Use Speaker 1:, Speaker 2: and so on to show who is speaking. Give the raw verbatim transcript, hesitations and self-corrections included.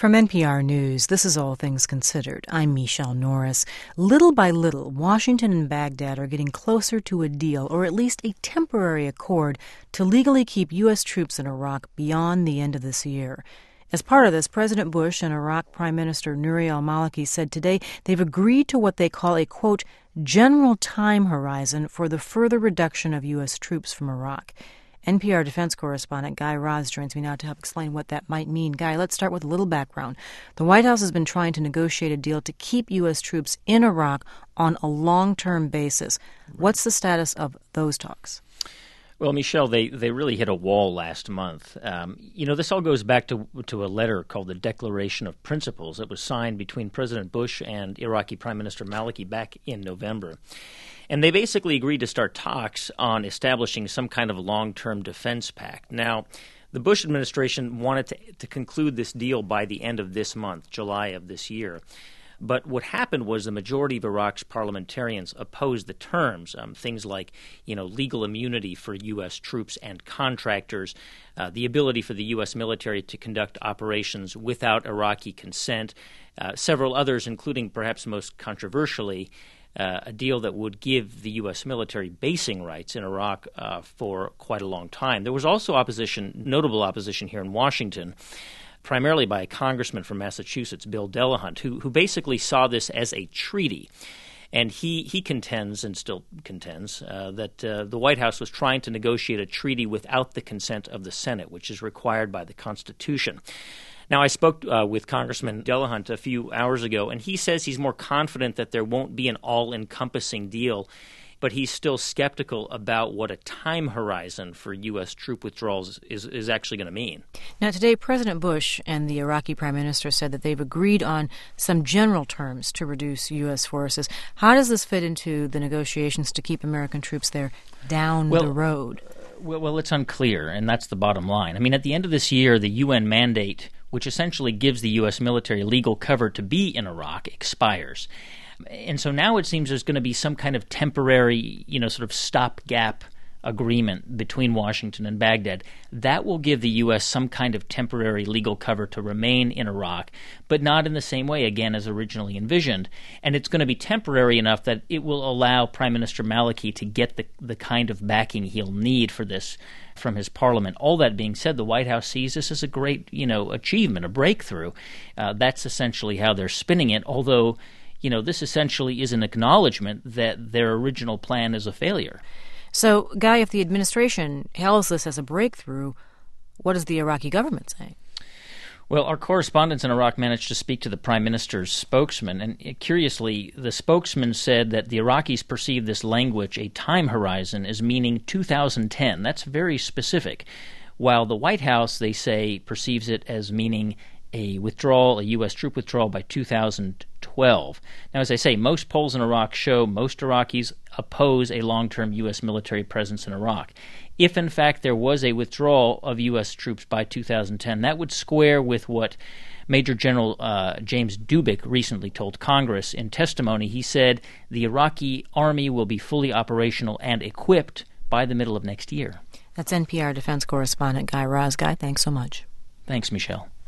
Speaker 1: From N P R News, this is All Things Considered. I'm Michelle Norris. Little by little, Washington and Baghdad are getting closer to a deal, or at least a temporary accord, to legally keep U S troops in Iraq beyond the end of this year. As part of this, President Bush and Iraq Prime Minister Nouri al-Maliki said today they've agreed to what they call a, quote, general time horizon for the further reduction of U S troops from Iraq. N P R defense correspondent Guy Raz joins me now to help explain what that might mean. Guy, let's start with a little background. The White House has been trying to negotiate a deal to keep U S troops in Iraq on a long-term basis. What's the status of those talks?
Speaker 2: Well, Michelle, they, they really hit a wall last month. Um, you know, this all goes back to to a letter called the Declaration of Principles that was signed between President Bush and Iraqi Prime Minister Maliki back in November. And they basically agreed to start talks on establishing some kind of long-term defense pact. Now, the Bush administration wanted to, to conclude this deal by the end of this month, July of this year. But what happened was the majority of Iraq's parliamentarians opposed the terms, um, things like, you know, legal immunity for U S troops and contractors, uh, the ability for the U S military to conduct operations without Iraqi consent, uh, several others, including perhaps most controversially, Uh, a deal that would give the U S military basing rights in Iraq uh, for quite a long time. There was also opposition, notable opposition here in Washington, primarily by a congressman from Massachusetts, Bill Delahunt, who, who basically saw this as a treaty. And he, he contends, and still contends, uh, that uh, the White House was trying to negotiate a treaty without the consent of the Senate, which is required by the Constitution. Now, I spoke uh, with Congressman Delahunt a few hours ago, and he says he's more confident that there won't be an all-encompassing deal, but he's still skeptical about what a time horizon for U S troop withdrawals is, is actually going to mean.
Speaker 1: Now, today, President Bush and the Iraqi Prime Minister said that they've agreed on some general terms to reduce U S forces. How does this fit into the negotiations to keep American troops there down
Speaker 2: well,
Speaker 1: the road?
Speaker 2: Well, well, it's unclear, and that's the bottom line. I mean, at the end of this year, the U N mandate, which essentially gives the U S military legal cover to be in Iraq, expires. And so now it seems there's going to be some kind of temporary, you know, sort of stopgap agreement between Washington and Baghdad. That will give the U S some kind of temporary legal cover to remain in Iraq, but not in the same way, again, as originally envisioned. And it's going to be temporary enough that it will allow Prime Minister Maliki to get the, the kind of backing he'll need for this from his parliament. All that being said, the White House sees this as a great, you know, achievement, a breakthrough. Uh, that's essentially how they're spinning it, although, you know, this essentially is an acknowledgement that their original plan is a failure.
Speaker 1: So, Guy, if the administration hails this as a breakthrough, what is the Iraqi government saying?
Speaker 2: Well, our correspondents in Iraq managed to speak to the Prime Minister's spokesman, and curiously, the spokesman said that the Iraqis perceive this language, a time horizon, as meaning two thousand ten. That's very specific. While the White House, they say, perceives it as meaning a withdrawal, a U S troop withdrawal by two thousand twelve. Now, as I say, most polls in Iraq show most Iraqis oppose a long-term U S military presence in Iraq. If, in fact, there was a withdrawal of U S troops by two thousand ten, that would square with what Major General uh, James Dubik recently told Congress in testimony. He said the Iraqi army will be fully operational and equipped by the middle of next year.
Speaker 1: That's N P R defense correspondent Guy Raz. Guy, thanks so much.
Speaker 2: Thanks, Michelle.